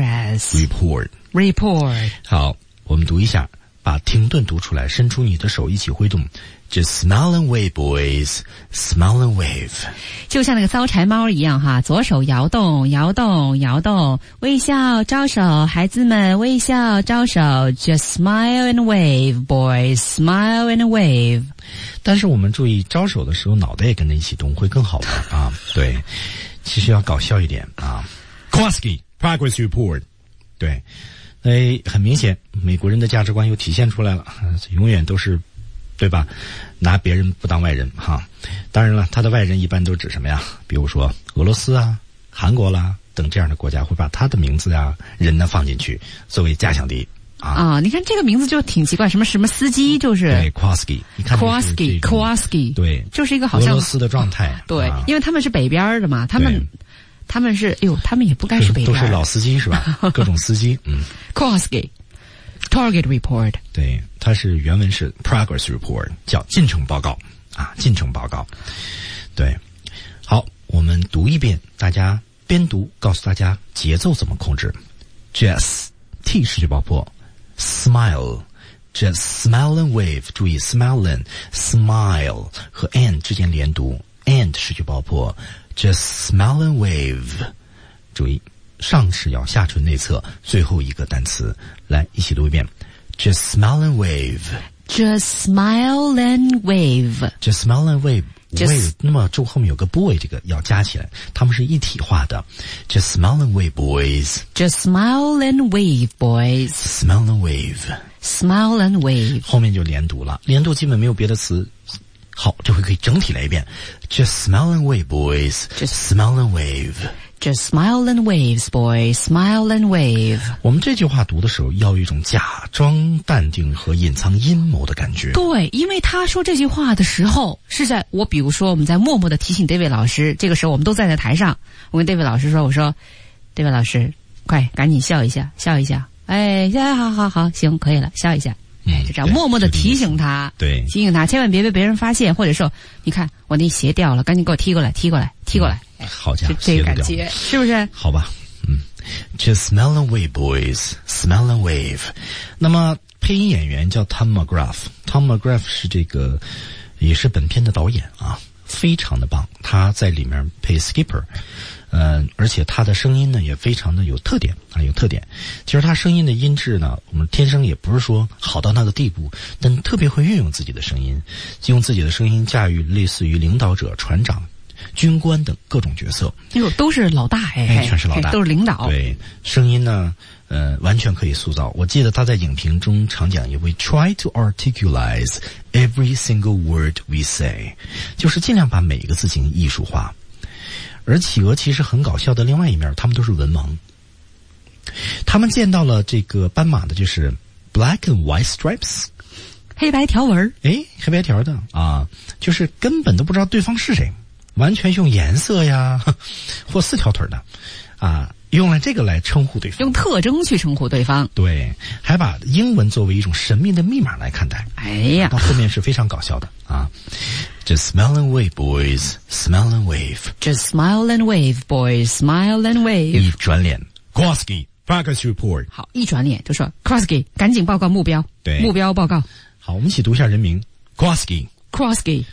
S2: report。好，我们读一下。把停顿读出来，伸出你的手一起挥动 Just smile and wave, boys. Smile and wave.
S1: 就像那个招财猫一样哈，左手摇动，微笑招手，孩子们微笑招手 Just smile and wave, boys. Smile and wave.
S2: 但是我们注意招手的时候脑袋也跟着一起动会更好玩啊。对，其实要搞笑一点啊。Kowalski, progress report. 对。很明显，美国人的价值观又体现出来了，永远都是，对吧？拿别人不当外人哈。当然了，他的外人一般都指什么呀？比如说俄罗斯啊、韩国啦等这样的国家，会把他的名字啊、人呢放进去，作为假想敌啊。
S1: 你看这个名字就挺奇怪，什么司机就是
S2: 对 Kowalski， 你看
S1: Kowalski，
S2: 对，
S1: 就是一个好像
S2: 俄罗斯的状态。
S1: 对，因为他们是北边的嘛，他们是，他们也不该是北边，
S2: 都是老司机是吧？各种司机
S1: Kowalski Target Report。
S2: 对，它是原文是 Progress Report， 叫进程报告啊，进程报告。对，好，我们读一遍，大家边读告诉大家节奏怎么控制。Just T 失去爆破 ，Smile。Just smile and wave， 注意 smile and smile 和 and 之间连读 ，and 失去爆破。Just smile and wave， 注意上齿咬下唇内侧，最后一个单词，来一起读一遍。Just smile and wave。
S1: Just smile and wave。
S2: Just smile and wave。 wave， 那么后面有个 boy， 这个要加起来，他们是一体化的。Just smile and wave, boys。
S1: Just smile and wave, boys。
S2: Smile and wave。
S1: Smile and wave。
S2: 后面就连读了，连读基本没有别的词。好，这回可以整体来一遍。Just smile and wave, boys. Just smile and wave.
S1: Just smile and waves, boys. Smile and wave.
S2: 我们这句话读的时候，要有一种假装淡定和隐藏阴谋的感觉。
S1: 对，因为他说这句话的时候，是在比如说我们在默默的提醒 David 老师，这个时候我们都站在台上，我跟 David 老师说，我说 David 老师，快赶紧笑一下，笑一下。好，行，可以了，笑一下。就这样默默的提醒他，
S2: 对，
S1: 提醒他，千万别被别人发现，或者说，你看我那鞋掉了，赶紧给我踢过来。
S2: 好家伙，
S1: 这个感觉是不是？
S2: 好吧，Just smile and wave, boys. Smile and wave. 那么配音演员叫 Tom McGrath 是这个也是本片的导演啊。 非常的棒，他在里面配 skipper，而且他的声音呢也非常的有特点啊，有特点。其实他声音的音质呢，我们天生也不是说好到那个地步，但特别会运用自己的声音，用自己的声音驾驭类似于领导者、船长、军官等各种角色。
S1: 都是老大
S2: 全是老大，
S1: 都是领导。
S2: 对，声音呢，完全可以塑造。我记得他在影评中常讲也会 try to articulate every single word we say， 就是尽量把每一个字进行艺术化。而企鹅其实很搞笑的另外一面，他们都是文盲。他们见到了这个斑马的就是 black and white stripes，
S1: 黑白条纹。
S2: 黑白条的啊，就是根本都不知道对方是谁，完全用颜色呀或四条腿的啊，用了这个来称呼对方，
S1: 用特征去称呼对方。
S2: 对，还把英文作为一种神秘的密码来看待。
S1: 哎呀，
S2: 到后面是非常搞笑的啊。Just smile and wave, boys. Smile and wave.
S1: Just smile and wave, boys. Smile and wave.
S2: 一转脸 ，Kowalski progress report。
S1: 好，一转脸就说 Kowalski， 赶紧报告目标。
S2: 对，
S1: 目标报告。
S2: 好，我们一起读一下人名 Kowalski。
S1: Kowalski.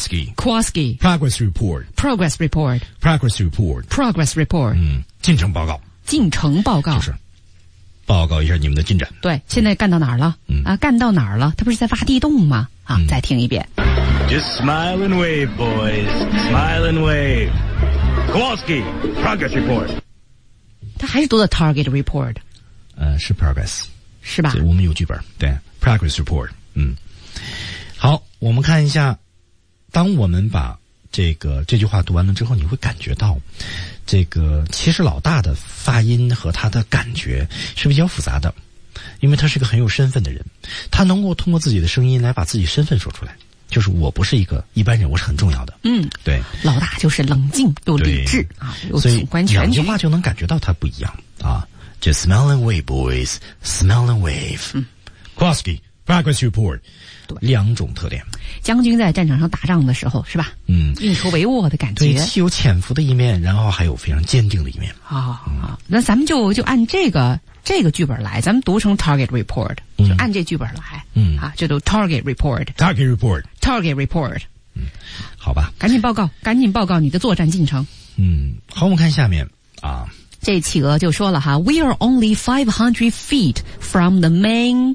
S2: Progress report.
S1: Progress report.
S2: Progress report.
S1: Progress report.
S2: 进程报告。
S1: 进程报告。
S2: 就是报告一下你们的进展。
S1: 对，现在干到哪儿了？干到哪儿了？他不是在挖地洞吗？啊，再听一遍。
S5: Just smile and wave, boys. Smile and wave. Kowalski, progress report.
S1: 他还是读的 target report。
S2: 是 progress，
S1: 是吧？
S2: 我们有剧本，对 progress report。好，我们看一下，当我们把这句话读完了之后，你会感觉到，这个其实老大的发音和他的感觉是比较复杂的，因为他是个很有身份的人，他能够通过自己的声音来把自己身份说出来。就是我不是一个一般人，我是很重要的。对，
S1: 老大就是冷静又理智啊，有主观权
S2: 两句话就能感觉到他不一样啊。Just smile and wave, boys. Smile and wave. Kowalski, progress report. 两种特点。
S1: 将军在战场上打仗的时候，是吧？运筹帷幄的感觉。
S2: 对，既有潜伏的一面，然后还有非常坚定的一面。
S1: 那咱们就按这个剧本来，咱们读成 target report，就按这剧本来。就读 target report。target report。
S2: 好吧。
S1: 赶紧报告你的作战进程。
S2: 好，我们看下面啊。
S1: 这企鹅就说了哈 ，We are only 500 feet from the main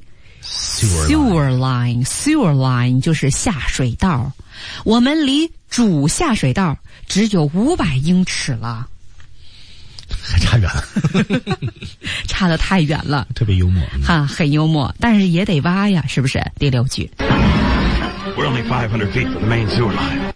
S1: sewer line. Sewer line 就是下水道，我们离主下水道只有500英尺了。
S2: 还差远了，
S1: 差得太远了，
S2: 特别幽默
S1: 很幽默，但是也得挖呀，是不是？第6句
S6: We're only 500 feet from the main sewer line.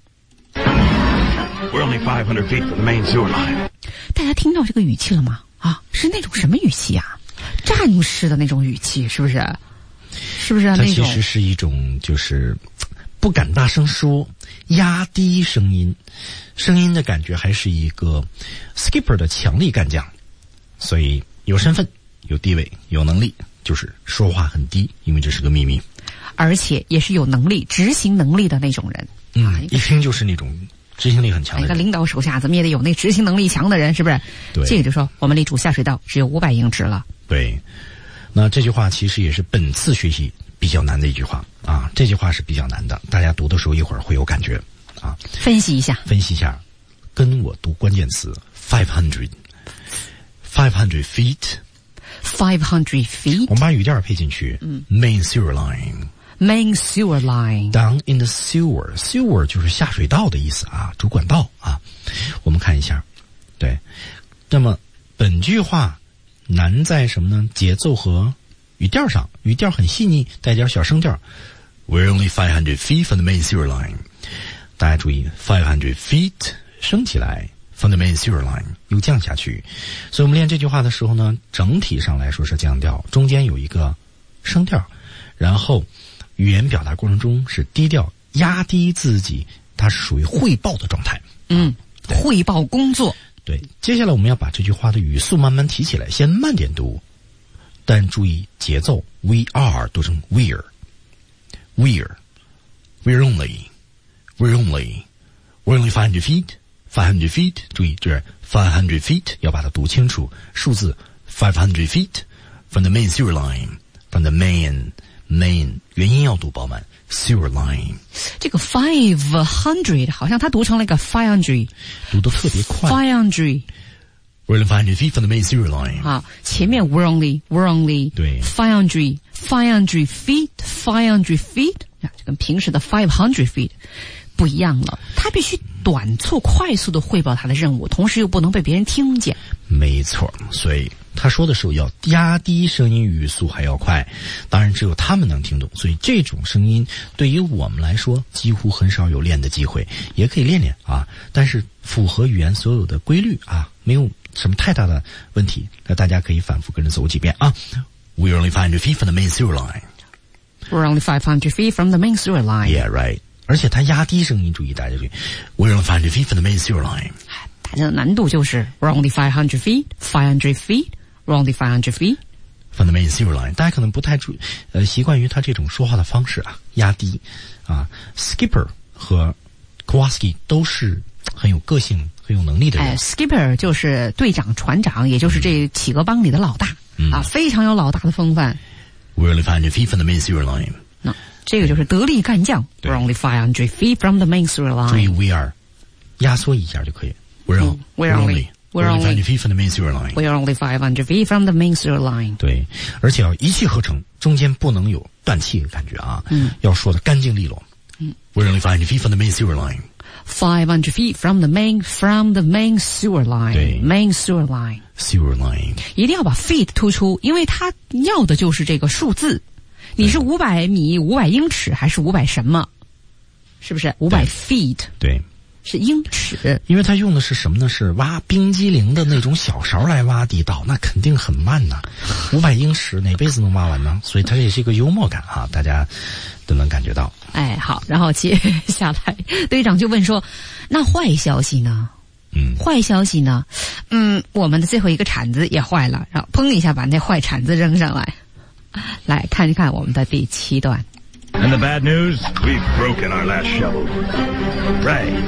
S6: We're only 500 feet from the main sewer line.
S1: 大家听到这个语气了吗？是那种什么语气啊？战士的那种语气，是不是？是不是那种？
S2: 它其实是一种就是不敢大声说，压低声音的感觉，还是一个 skipper 的强力干将，所以有身份、有地位、有能力，就是说话很低，因为这是个秘密，
S1: 而且也是有能力、执行能力的那种人。
S2: 一听就是那种执行力很强的人。
S1: 一个领导手下，咱们也得有那执行能力强的人，是不是？
S2: 对，
S1: 这个就说我们离主下水道只有500英尺了。
S2: 对，那这句话其实也是本次学习比较难的一句话啊，这句话是比较难的，大家读的时候一会儿会有感觉啊。
S1: 分析一下，
S2: 跟我读关键词 500 feet。
S1: 500 feet。
S2: 我们把语调配进去。Main sewer line。Main
S1: sewer line.
S2: Down in the sewer. Sewer 就是下水道的意思啊，主管道啊。我们看一下，对。那么本句话难在什么呢？节奏和语调上，语调很细腻，带点小声调。We're only 500 feet from the main sewer line. 大家注意，500 feet 升起来 from the main sewer line 又降下去。所以我们练这句话的时候呢，整体上来说是降调，中间有一个升调，然后语言表达过程中是低调，压低自己，它是属于汇报的状态。
S1: 汇报工作。
S2: 对，接下来我们要把这句话的语速慢慢提起来，先慢点读，但注意节奏。We are 读成 we're only 500 feet 注意这500 feet 要把它读清楚，数字500 feet from the main sewer line from the main main 元音要读饱满 sewer line。
S1: 这个 500好像它读成了一个 500，
S2: 读得特别快。
S1: 500。
S2: We're only 500 feet from the main sewer line。
S1: 好，前面 we're only
S2: 对
S1: 500 feet， 这跟平时的500 feet 不一样了。他必须短促快速的汇报他的任务，同时又不能被别人听见。
S2: 没错，所以他说的时候要压低声音，语速还要快，当然只有他们能听懂，所以这种声音对于我们来说几乎很少有练的机会，也可以练练啊，但是符合语言所有的规律啊，没有什么太大的问题，那大家可以反复跟着走几遍啊。We're only 500 feet from the main sewer line.
S1: We're only 500 feet from the main sewer line.
S2: Yeah, right. 而且他压低声音，注意大家注意 We're only 500 feet from the main sewer line.
S1: 大家的难度就是 We're only 500 feet, 500 feet, We're only 500 feet.
S2: From the main sewer line. 大家可能不太习惯于他这种说话的方式啊，压低啊。Skipper 和 Kowalski 都是很有个性、很有能力的人。
S1: Skipper 就是队长、船长，也就是这企鹅帮里的老大啊，非常有老大的风范。
S2: We're only 500 feet from the main sewer line.
S1: 这个就是得力干将。We're only 500 feet from the main sewer line.
S2: 注意 we are 压缩一下就可以。We're only 500 feet from the main sewer line.
S1: We're only 500 feet from the main sewer line.
S2: 对，而且要一气呵成，中间不能有断气的感觉啊。要说的干净利落。We're only 500 feet from the main sewer line.
S1: 500 feet from the main sewer line.
S2: 对
S1: main sewer line.
S2: Sewer line.
S1: 一定要把 feet 突出，因为他要的就是这个数字。你是500米、500英尺还是500什么？是不是500 feet？
S2: 对，
S1: 是英尺。
S2: 因为他用的是什么呢？是挖冰激凌的那种小勺来挖地道，那肯定很慢呐。500英尺哪辈子能挖完呢？所以它也是一个幽默感哈，大家都能感觉到。
S1: 哎，好，然后接下来队长就问说：“那坏消息呢？”坏消息呢？我们的最后一个铲子也坏了，然后砰一下把那坏铲子扔上来。来看一看我们的第7段。
S5: And the bad news? We've broken our last shovel. Right.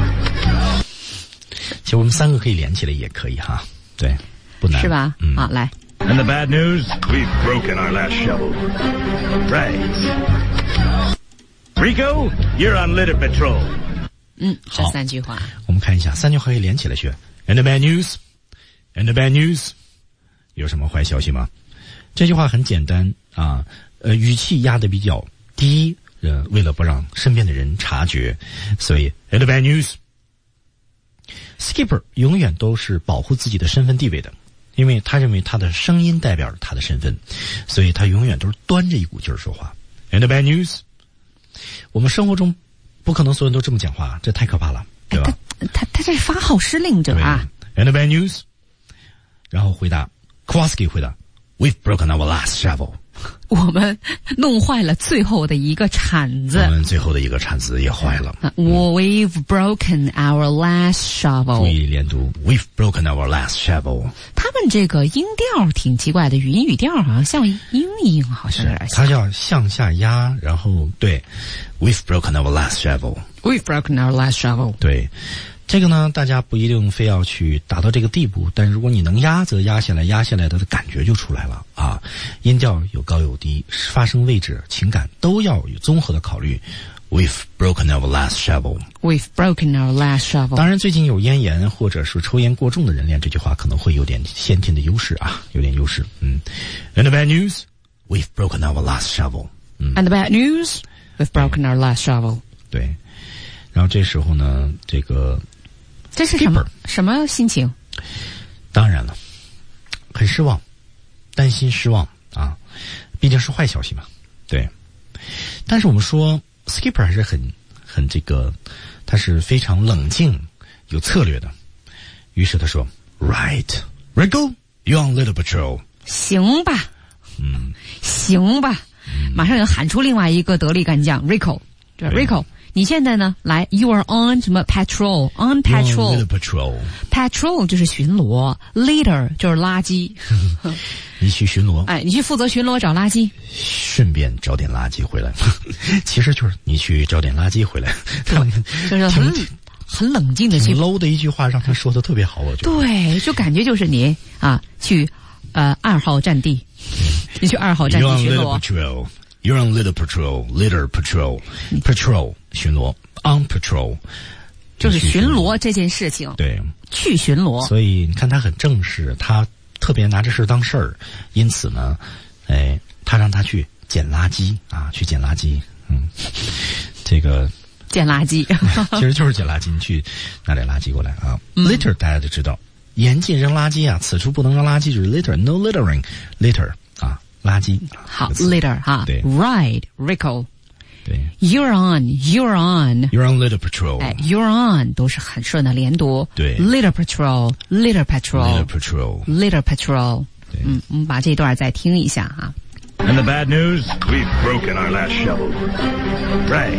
S2: 其实我们3个可以连起来也可以哈，对，不难。
S1: 是吧？好，来。
S5: And the bad news? We've broken our last shovel. Right. Rico, you're on litter patrol.
S1: 这3句话。
S2: 我们看一下3句话可以连起来学。And the bad news? And the bad news? 有什么坏消息吗？这句话很简单啊，语气压得比较低，为了不让身边的人察觉，所以 and the bad news. Skipper 永远都是保护自己的身份地位的，因为他认为他的声音代表着他的身份，所以他永远都是端着一股劲儿说话。And the bad news. 我们生活中不可能所有人都这么讲话，这太可怕了，对吧？
S1: 他这是发号施令者啊。
S2: And the bad news. 然后回答 Kowalski 回答We've broken our last shovel.
S1: 我们弄坏了最后的一个铲子。
S2: 我们最后的一个铲子也坏了。
S1: We've broken our last shovel.
S2: 注意连读 We've broken our last shovel.
S1: 他们这个音调挺奇怪的，语音语调好像像英音，好像有点像。
S2: 它叫向下压，然后对 We've broken our last shovel.
S1: We've broken our last shovel.
S2: 对。这个呢，大家不一定非要去达到这个地步，但如果你能压，则压下来，压下来它的感觉就出来了啊。音调有高有低，发声位置、情感都要有综合的考虑。We've broken our last shovel.
S1: We've broken our last shovel.
S2: 当然，最近有咽炎或者是抽烟过重的人练这句话，可能会有点先天的优势啊，有点优势。And the bad news, we've broken our last shovel.
S1: And the bad news, we've broken our last shovel.
S2: 对。然后这时候呢，这是
S1: 什么心情？
S2: 当然了，很失望，担心失望啊，毕竟是坏消息嘛，对。但是我们说 Skipper 还是很他是非常冷静、有策略的。于是他说 ，Right, Rico, you're on little patrol.
S1: 行吧，行吧，马上要喊出另外一个得力干将 Rico， 对 Rico。你现在呢？来 ，You are on 什么 patrol on patrol 就是巡逻 ，litter 就是垃圾。
S2: 你去巡逻？
S1: 哎，你去负责巡逻找垃圾，
S2: 顺便找点垃圾回来。其实就是你去找点垃圾回来。
S1: 就是很冷静的去。
S2: low 的一句话让他说的特别好，我觉得。
S1: 对，就感觉就是你啊，去2号战地，你去2号战地巡逻。
S2: You're on little patrol, little patrol, patrol 巡逻 ，on patrol
S1: 就是巡逻这件事情。
S2: 对，
S1: 去巡逻。
S2: 所以你看他很正式，他特别拿这事当事儿，因此呢，他让他去捡垃圾啊，去捡垃圾。这个
S1: 捡垃圾
S2: 其实就是捡垃圾，你去拿点垃圾过来啊。Litter 大家就知道，严禁扔垃圾啊，此处不能扔垃圾，就是 litter，no littering，litter 啊，垃圾。
S1: 好 ，litter 哈，
S2: 对
S1: ，Right Rico，
S2: 对
S1: ，You're on，You're on，You're
S2: on litter patrol，
S1: ，You're on 都是很顺的连读。
S2: 对
S1: ，litter patrol，litter
S2: patrol，
S1: litter patrol。我们把这段再听一下哈。
S5: And the bad news? We've broken our last shovel. Right.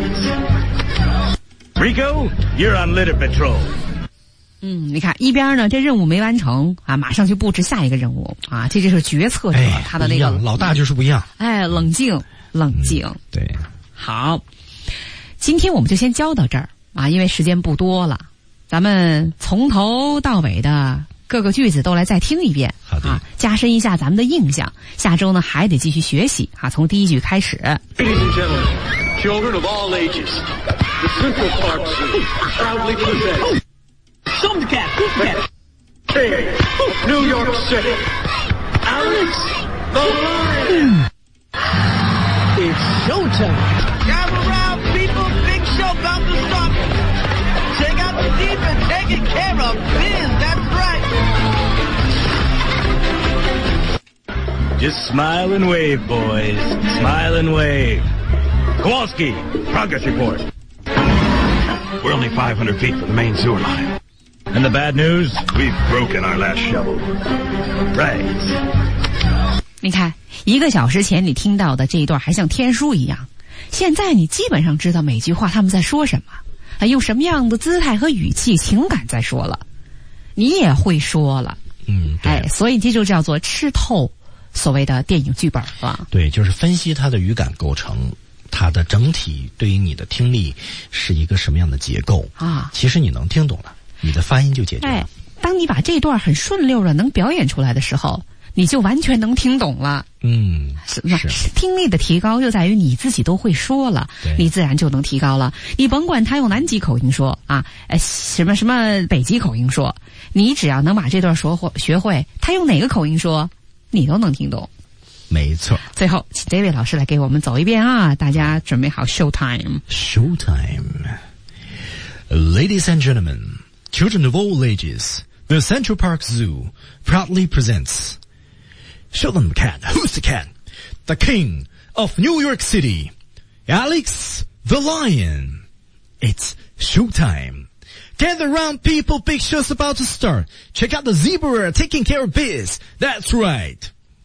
S5: Rico, you're on litter patrol.
S1: 你看一边呢，这任务没完成啊，马上去布置下一个任务啊，这就是决策者他的那个
S2: 老大就是不一样。
S1: 冷静。
S2: 对。
S1: 好，今天我们就先教到这儿啊，因为时间不多了，咱们从头到尾的各个句子都来再听一遍，
S2: 好的，
S1: 加深一下咱们的印象。下周呢还得继续学习啊，从第一句开始。
S7: Ladies and gentlemen, children of all ages, the Central Park Zoo proudly presents
S3: Show the cat. Who's the cat?
S7: King of New York City, Alex the Lion.
S3: It's showtime.
S4: Gather around, people. Big show about to start. Check out the demon taking care of biz. That's right.
S5: Just smile and wave, boys. Smile and wave. Kowalski, progress report.
S6: We're only 500 feet from the main sewer line.
S5: And the bad news? We've broken our last shovel. Right.
S1: 你看，1个小时前你听到的这一段还像天书一样，现在你基本上知道每句话他们在说什么，用什么样的姿态和语气、情感在说了，你也会说了。所以这就叫做吃透所谓的电影剧本了。
S2: 对，就是分析它的语感构成，它的整体对于你的听力是一个什么样的结构啊？其实你能听懂了，你的发音就解决了。
S1: 当你把这段很顺溜的能表演出来的时候，你就完全能听懂了。是听力的提高就在于你自己都会说了，你自然就能提高了。你甭管他用南极口音说啊，什么什么北极口音说，你只要能把这段学会，他用哪个口音说，你都能听懂。
S2: 没错。
S1: 最后，请 David 老师来给我们走一遍啊！大家准备好 Showtime。
S2: Ladies and gentlemen, children of all ages, the Central Park Zoo proudly presents Show them the cat. Who's the cat? The king of New York City, Alex the Lion. It's showtime. Gather around, people. Big show's about to start. Check out the zebra taking care of biz. That's right.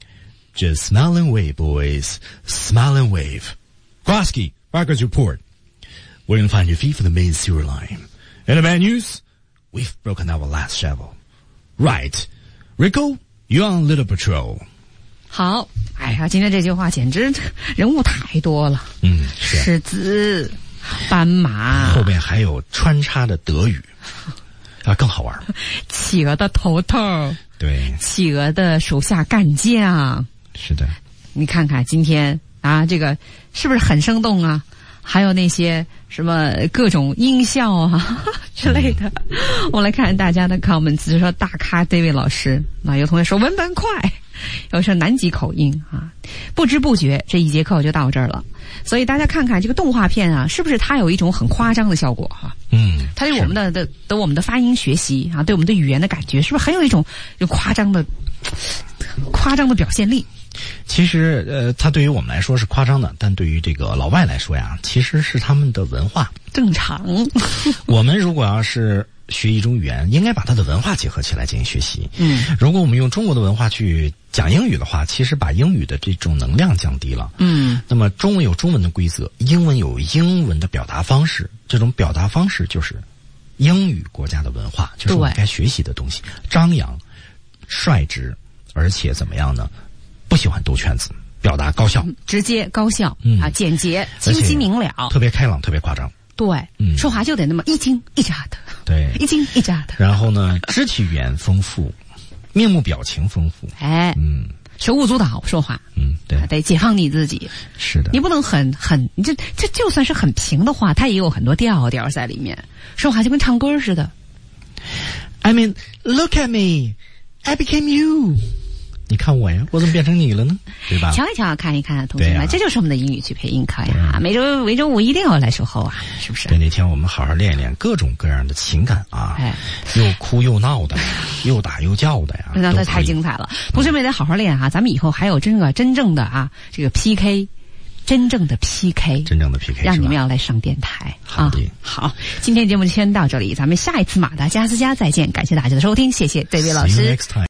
S2: Just smile and wave, boys. Smile and wave. Kowalski, progress report. We're going to find your feet for the main sewer line. And the bad news? We've broken our last shovel. Right. Rico, you're on little patrol.
S1: 好，今天这句话简直人物太多了。狮子、斑马，
S2: 后面还有穿插的德语，更好玩。
S1: 企鹅的头头，
S2: 对，
S1: 企鹅的手下干将。
S2: 是的，
S1: 你看看今天啊，这个是不是很生动啊？还有那些什么各种音效啊之类的。我们来看大家的 comments， 就说大咖 David 老师，有同学说文本快，有说南极口音啊，不知不觉这一节课就到这儿了。所以大家看看这个动画片啊，是不是它有一种很夸张的效果哈？它对我们的发音学习啊，对我们的语言的感觉，是不是很有一种夸张的表现力？
S2: 其实它对于我们来说是夸张的，但对于这个老外来说呀，其实是他们的文化
S1: 正常。
S2: 我们如果要是学一种语言，应该把它的文化结合起来进行学习。如果我们用中国的文化去讲英语的话，其实把英语的这种能量降低了。那么中文有中文的规则，英文有英文的表达方式，这种表达方式就是英语国家的文化，就是我们该学习的东西。张扬、率直，而且怎么样呢？不喜欢兜圈子，表达高效，
S1: 直接高效简洁，清晰明了，
S2: 特别开朗，特别夸张。
S1: 对，说话就得那么一惊一乍的，
S2: 对，
S1: 一惊一乍的。
S2: 然后呢，肢体语言丰富，面目表情丰富，
S1: 手舞足蹈说话，
S2: 对，
S1: 得解放你自己。
S2: 是的，
S1: 你不能你这就算是很平的话，它也有很多调在里面，说话就跟唱歌似的。
S2: I mean, look at me, I became you. 你看我呀，我怎么变成你了呢？对吧？
S1: 瞧一瞧，看一看，同学们，这就是我们的英语去配音课呀！每周五一定要来守候啊，是不是？
S2: 对，那天我们好好练一练各种各样的情感啊，又哭又闹的，又打又叫的呀，
S1: 那太精彩了。同学们也得好好练啊，咱们以后还有真正的啊，这个 PK。真正的 PK， 让你们要来上电台。
S2: 好的，
S1: 好，今天节目就先到这里，咱们下一次马达加斯加再见，感谢大家的收听，谢谢对位老师。